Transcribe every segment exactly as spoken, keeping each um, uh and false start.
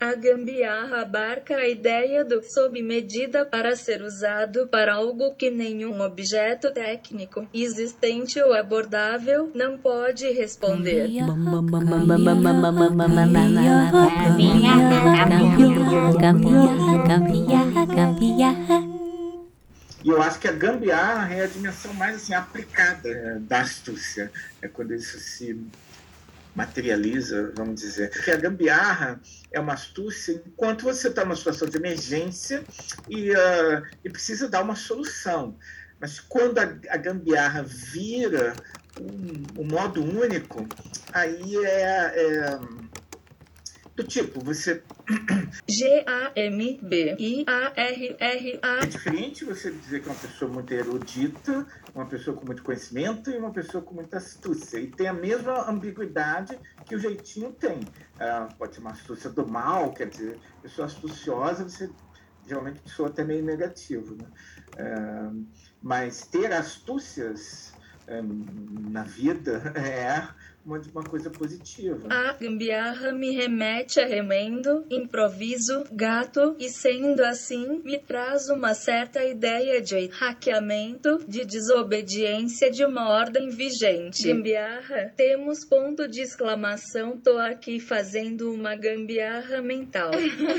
A gambiarra abarca a ideia do sob medida para ser usado para algo que nenhum objeto técnico existente ou abordável não pode responder. E eu acho que a gambiarra é a dimensão mais assim, aplicada é, da astúcia. É quando isso se materializa, vamos dizer. Porque a gambiarra é uma astúcia enquanto você está numa situação de emergência e, uh, e precisa dar uma solução. Mas quando a, a gambiarra vira um, um modo único, aí é, é do tipo, você... G A M B I A R R A. É diferente você dizer que é uma pessoa muito erudita, uma pessoa com muito conhecimento e uma pessoa com muita astúcia. E tem a mesma ambiguidade que o jeitinho tem. Ah, pode ser uma astúcia do mal, quer dizer, pessoa astuciosa, você geralmente soa até meio negativo. Né? Ah, mas ter astúcias ah, na vida é... Uma, uma coisa positiva. A gambiarra me remete a remendo, improviso, gato, e sendo assim, me traz uma certa ideia de hackeamento, de desobediência de uma ordem vigente. Gambiarra, temos ponto de exclamação, tô aqui fazendo uma gambiarra mental.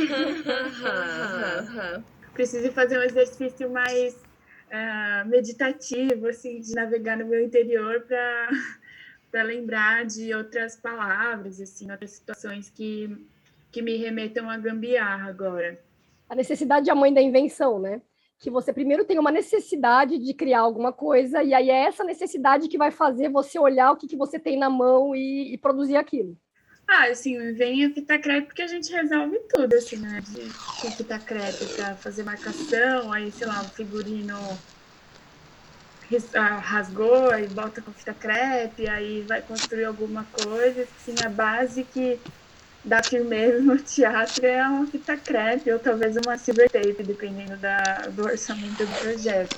Preciso fazer um exercício mais uh, meditativo, assim, de navegar no meu interior para... para lembrar de outras palavras, assim, outras situações que, que me remetam à gambiarra agora. A necessidade é a mãe da invenção, né? Que você primeiro tem uma necessidade de criar alguma coisa, e aí é essa necessidade que vai fazer você olhar o que, que você tem na mão e, e produzir aquilo. Ah, assim, vem a fita crepe porque a gente resolve tudo, assim, né? De, com fita crepe para fazer marcação, aí, sei lá, o figurino... rasgou e bota com fita crepe, aí vai construir alguma coisa, assim, a base que dá firmeza no teatro é uma fita crepe ou talvez uma silver tape, dependendo da, do orçamento do projeto.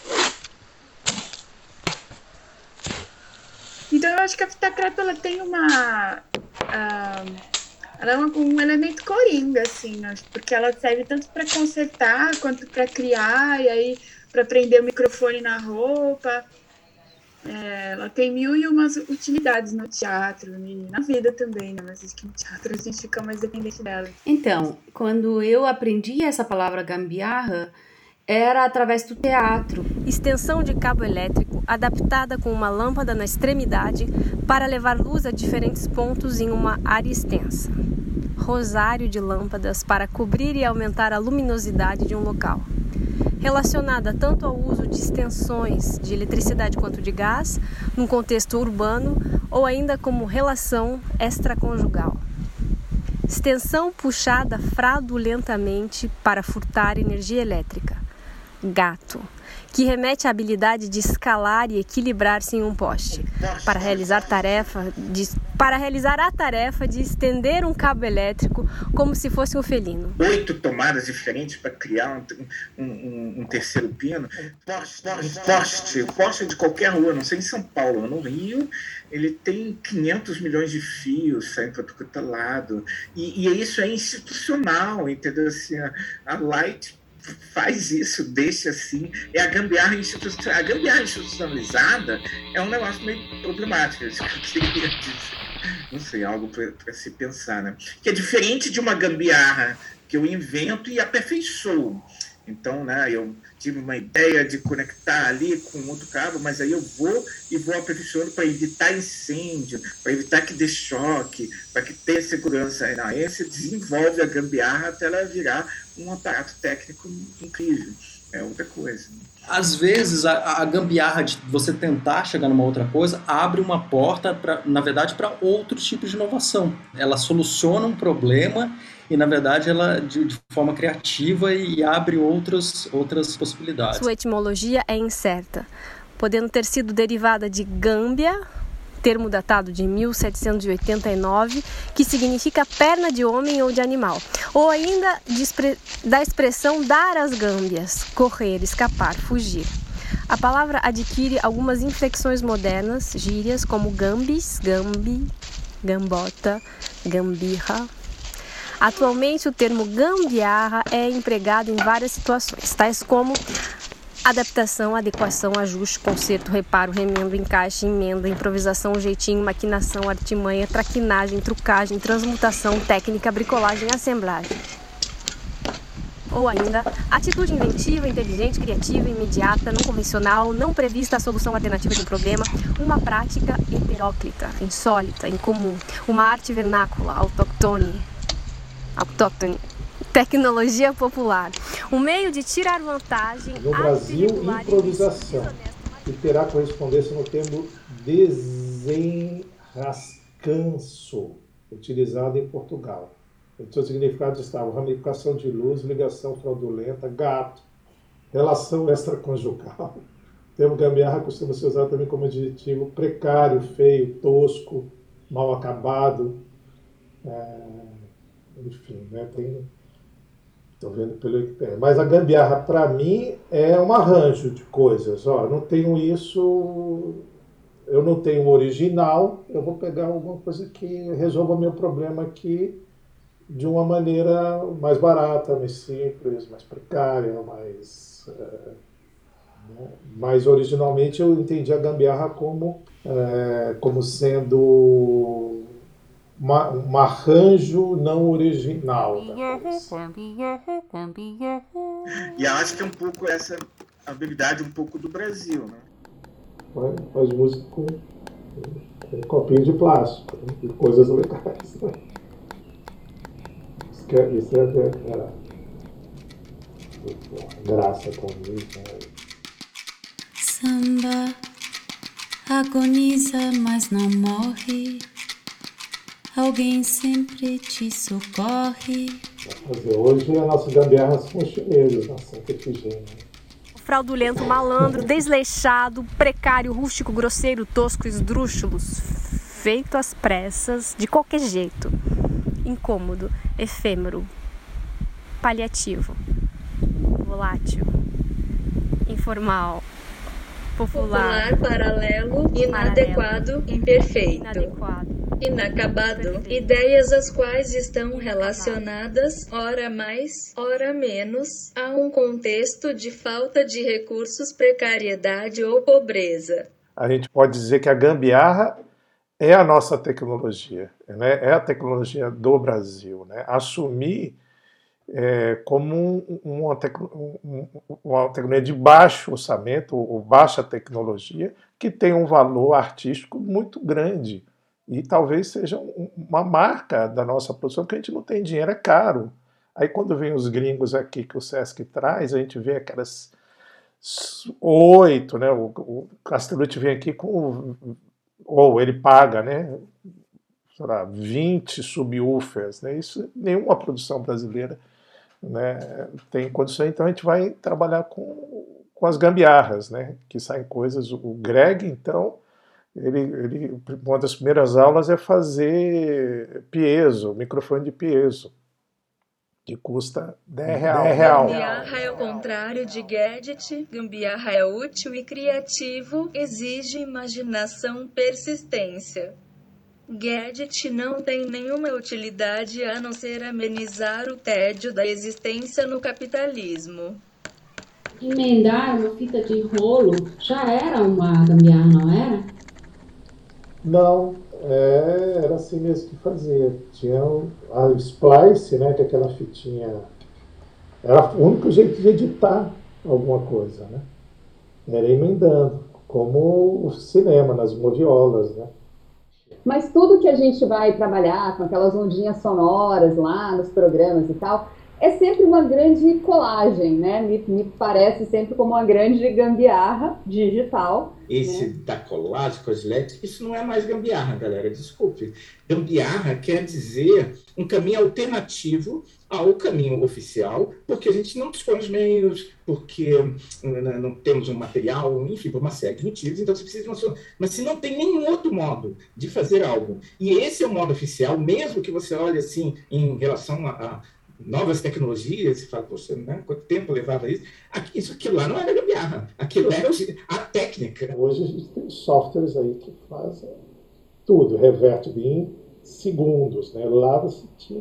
Então eu acho que a fita crepe ela tem uma... Uh, ela é uma, um elemento coringa, assim, né? Porque ela serve tanto para consertar quanto para criar, e aí para prender o microfone na roupa. É, ela tem mil e umas utilidades no teatro e na vida também, né? Mas acho que no teatro a gente fica mais dependente dela. Então, quando eu aprendi essa palavra gambiarra, era através do teatro. Extensão de cabo elétrico adaptada com uma lâmpada na extremidade para levar luz a diferentes pontos em uma área extensa. Rosário de lâmpadas para cobrir e aumentar a luminosidade de um local. Relacionada tanto ao uso de extensões de eletricidade quanto de gás, num contexto urbano, ou ainda como relação extraconjugal. Extensão puxada fraudulentamente para furtar energia elétrica. Gato, que remete à habilidade de escalar e equilibrar-se em um poste, para realizar, tarefa de, para realizar a tarefa de estender um cabo elétrico como se fosse um felino. Oito tomadas diferentes para criar um, um, um terceiro pino. Poste, poste, poste de qualquer rua, não sei em São Paulo, no Rio, ele tem quinhentos milhões de fios saindo para todo lado. E, e isso é institucional, entendeu? Assim, a, a Light faz isso, deixa assim. É a gambiarra institucionalizada. A gambiarra institucionalizada é um negócio meio problemático, isso que eu queria dizer. Não sei, algo para se pensar, né? Que é diferente de uma gambiarra que eu invento e aperfeiçoo. Então, né, eu tive uma ideia de conectar ali com outro cabo, mas aí eu vou e vou aperfeiçoando para evitar incêndio, para evitar que dê choque, para que tenha segurança. Aí você desenvolve a gambiarra até ela virar um aparato técnico incrível. É outra coisa. Às vezes, a, a gambiarra de você tentar chegar numa outra coisa abre uma porta, pra, na verdade, para outros tipos de inovação. Ela soluciona um problema e, na verdade, ela de, de forma criativa e, e abre outras, outras possibilidades. Sua etimologia é incerta, podendo ter sido derivada de gâmbia, termo datado de mil setecentos e oitenta e nove, que significa perna de homem ou de animal, ou ainda de expre- da expressão dar as gâmbias, correr, escapar, fugir. A palavra adquire algumas inflexões modernas, gírias como gambis, gambi, gambota, gambirra. Atualmente, o termo gambiarra é empregado em várias situações, tais como adaptação, adequação, ajuste, conserto, reparo, remendo, encaixe, emenda, improvisação, jeitinho, maquinação, artimanha, traquinagem, trucagem, transmutação, técnica, bricolagem, assemblagem. Ou ainda, atitude inventiva, inteligente, criativa, imediata, não convencional, não prevista a solução alternativa de um problema, uma prática heteróclita, insólita, incomum, uma arte vernácula, autóctone, autóctone, tecnologia popular, um meio de tirar vantagem. No Brasil, improvisação, que terá correspondência no termo desenrascanço, utilizado em Portugal. Em seus significados estavam ramificação de luz, ligação fraudulenta, gato, relação extraconjugal. O termo gambiarra costuma ser usado também como adjetivo precário, feio, tosco, mal acabado. É, enfim, né, tem... Estou vendo pelo que tem. Mas a gambiarra, para mim, é um arranjo de coisas. Ó, não tenho isso, eu não tenho o original, eu vou pegar alguma coisa que resolva meu problema aqui de uma maneira mais barata, mais simples, mais precária, mais... É, né? Mas, originalmente, eu entendi a gambiarra como, é, como sendo... Uma, um arranjo não original da coisa. E acho que é um pouco essa habilidade um pouco do Brasil, né? Faz, faz música com, com copinho de plástico, né? E coisas legais, né? Isso, que é, isso é, é, é graça com isso, né? Samba agoniza, mas não morre. Alguém sempre te socorre. Fazer. Hoje a nossa gambiarra são os chineses, na Santa Efigênia. Fraudulento, malandro, desleixado, precário, rústico, grosseiro, tosco, esdrúxulos, feito às pressas, de qualquer jeito, incômodo, efêmero, paliativo, volátil, informal, popular, popular, paralelo, inadequado, paralelo, imperfeito. inadequado. Inacabado, ideias as quais estão relacionadas, ora mais, ora menos, a um contexto de falta de recursos, precariedade ou pobreza. A gente pode dizer que a gambiarra é a nossa tecnologia, né? É a tecnologia do Brasil, né? Assumir é, como uma, tecno, uma tecnologia de baixo orçamento, ou baixa tecnologia, que tem um valor artístico muito grande. E talvez seja uma marca da nossa produção, que a gente não tem dinheiro, é caro. Aí quando vem os gringos aqui que o Sesc traz, a gente vê aquelas oito, né? O, o Castellucci vem aqui com, ou ele paga, né? Sei lá, vinte subwoofers, né? Isso nenhuma produção brasileira, né, tem condições. Então a gente vai trabalhar com, com as gambiarras, né? Que saem coisas. O Greg, então, Ele, ele, uma das primeiras aulas é fazer piezo, microfone de piezo, que custa dez reais. Gambiarra é o contrário de gadget. Gambiarra é útil e criativo, exige imaginação, persistência. Gadget não tem nenhuma utilidade a não ser amenizar o tédio da existência no capitalismo. Emendar uma fita de rolo já era uma gambiarra, não era? Não, é, era assim mesmo que fazia. Tinha a splice, né, que é aquela fitinha. Era o único jeito de editar alguma coisa, né? Era emendando, como o cinema, nas moviolas, né? Mas tudo que a gente vai trabalhar com aquelas ondinhas sonoras lá nos programas e tal, é sempre uma grande colagem, né? Me, me parece sempre como uma grande gambiarra digital. Esse né? da colagem com as L E Ds, isso não é mais gambiarra, galera, desculpe. Gambiarra quer dizer um caminho alternativo ao caminho oficial, porque a gente não dispõe os meios, porque não temos um material, enfim, por uma série de motivos, então você precisa de uma solução. Mas se não tem nenhum outro modo de fazer algo, e esse é o modo oficial, mesmo que você olhe assim em relação a, a novas tecnologias, e fala, poxa, né, quanto tempo levava isso? Aqui, isso aquilo lá não era gambiarra, aquilo era a técnica. Hoje a gente tem softwares aí que fazem tudo, reverte em segundos, né? Lá você tinha que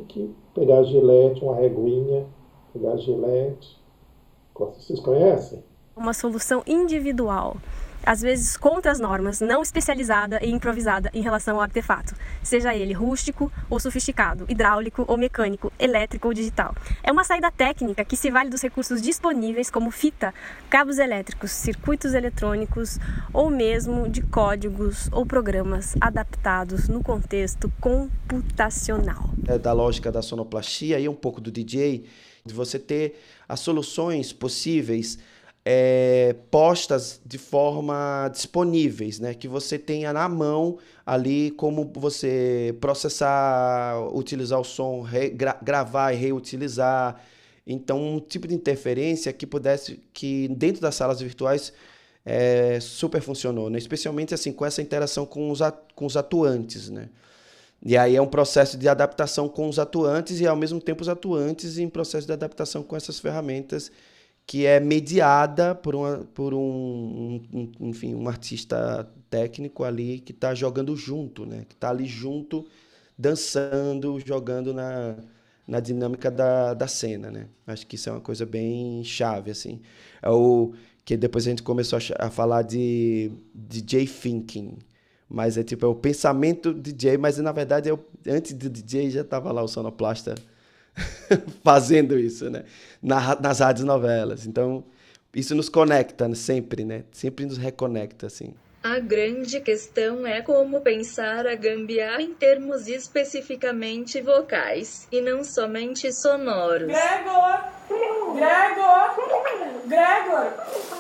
pegar a gilete, uma reguinha, pegar a gilete. Vocês conhecem? Uma solução individual, às vezes contra as normas, não especializada e improvisada em relação ao artefato, seja ele rústico ou sofisticado, hidráulico ou mecânico, elétrico ou digital. É uma saída técnica que se vale dos recursos disponíveis como fita, cabos elétricos, circuitos eletrônicos ou mesmo de códigos ou programas adaptados no contexto computacional. É da lógica da sonoplastia e um pouco do D J, de você ter as soluções possíveis É, postas de forma disponíveis, né? Que você tenha na mão ali como você processar, utilizar o som, re, gra, gravar e reutilizar. Então, um tipo de interferência que pudesse, que dentro das salas virtuais é, super funcionou, né? Especialmente assim, com essa interação com os, com os atuantes, né? E aí é um processo de adaptação com os atuantes e, ao mesmo tempo, os atuantes em processo de adaptação com essas ferramentas que é mediada por, uma, por um, um, enfim, um artista técnico ali que está jogando junto, né? Que está ali junto, dançando, jogando na, na dinâmica da, da cena, né? Acho que isso é uma coisa bem chave, assim. É o que depois a gente começou a, a falar de D J thinking, mas é tipo é o pensamento D J, mas na verdade é o, antes do D J já estava lá o sonoplasta fazendo isso, né? Na, nas rádios novelas. Então, isso nos conecta, né? Sempre, né? Sempre nos reconecta, assim. A grande questão é como pensar a gambiarra em termos especificamente vocais, e não somente sonoros. Gregor! Gregor! Gregor!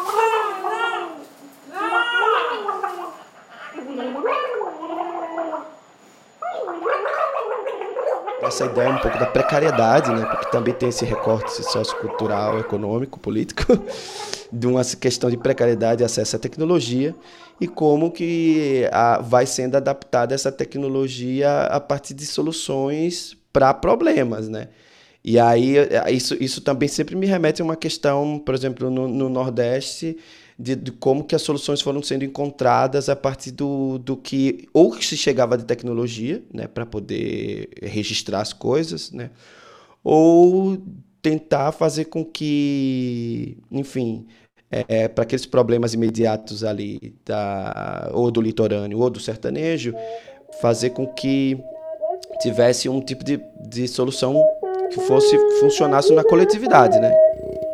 Essa ideia é um pouco da precariedade, né? Porque também tem esse recorte sociocultural, econômico, político, de uma questão de precariedade e acesso à tecnologia, e como que a, vai sendo adaptada essa tecnologia a partir de soluções para problemas, né? E aí isso, isso também sempre me remete a uma questão, por exemplo, no, no Nordeste, De, de como que as soluções foram sendo encontradas a partir do, do que ou que se chegava de tecnologia, né, para poder registrar as coisas, né, ou tentar fazer com que, enfim, é, para aqueles problemas imediatos ali, da, ou do litorâneo ou do sertanejo, fazer com que tivesse um tipo de, de solução que fosse funcionasse na coletividade, né.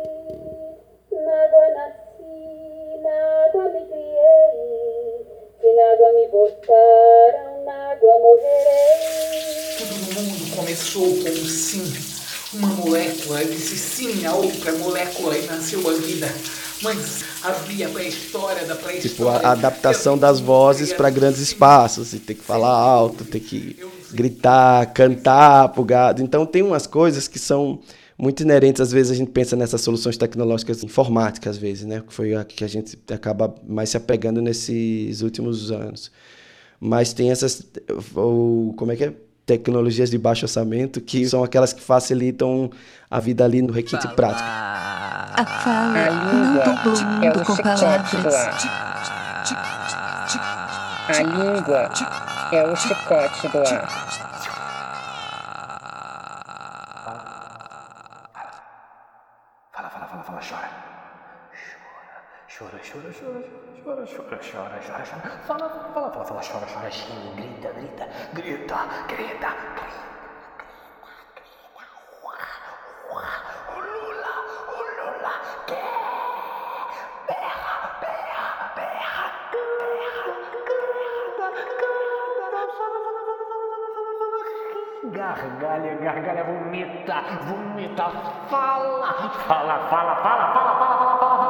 Todo mundo começou com um sim, uma molécula disse sim a outra molécula e nasceu a vida. Mas havia a pré-história da pré-história. Tipo, a adaptação das vozes para grandes espaços, e ter que falar alto, ter que gritar, cantar pro gado. Então tem umas coisas que são muito inerentes. Às vezes a gente pensa nessas soluções tecnológicas informáticas, às vezes, né? Que foi a que a gente acaba mais se apegando nesses últimos anos. Mas tem essas, ou, como é que é? Tecnologias de baixo orçamento, que são aquelas que facilitam a vida ali no requinte prático. A fala não todo mundo com palavras. A língua é o chicote do ar. Fala, fala, fala, fala, chora. Chora, chora, chora, chora, chora, chora, chora, chora. Fala, fala, fala, fala, fala, chora, chora, chora, grita, grita, grita, grita, grita. Gargalha, gargalha, vomita, vomita, fala, fala, fala, fala, fala, fala, fala, fala, fala, fala,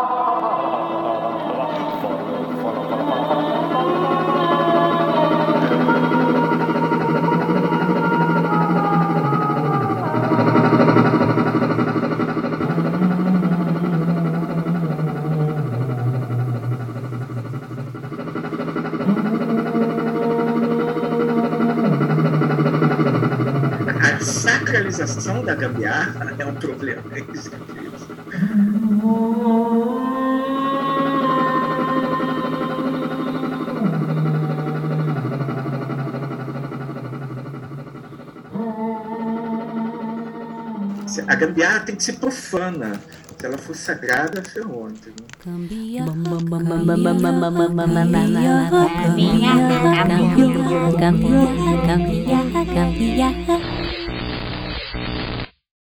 A sacralização da gambiarra é um problema. É isso que eu fiz. A gambiarra tem que ser profana. Se ela for sagrada, ferrou, entendeu? Gambiarra, gambiarra, gambiarra, gambiarra, gambiarra.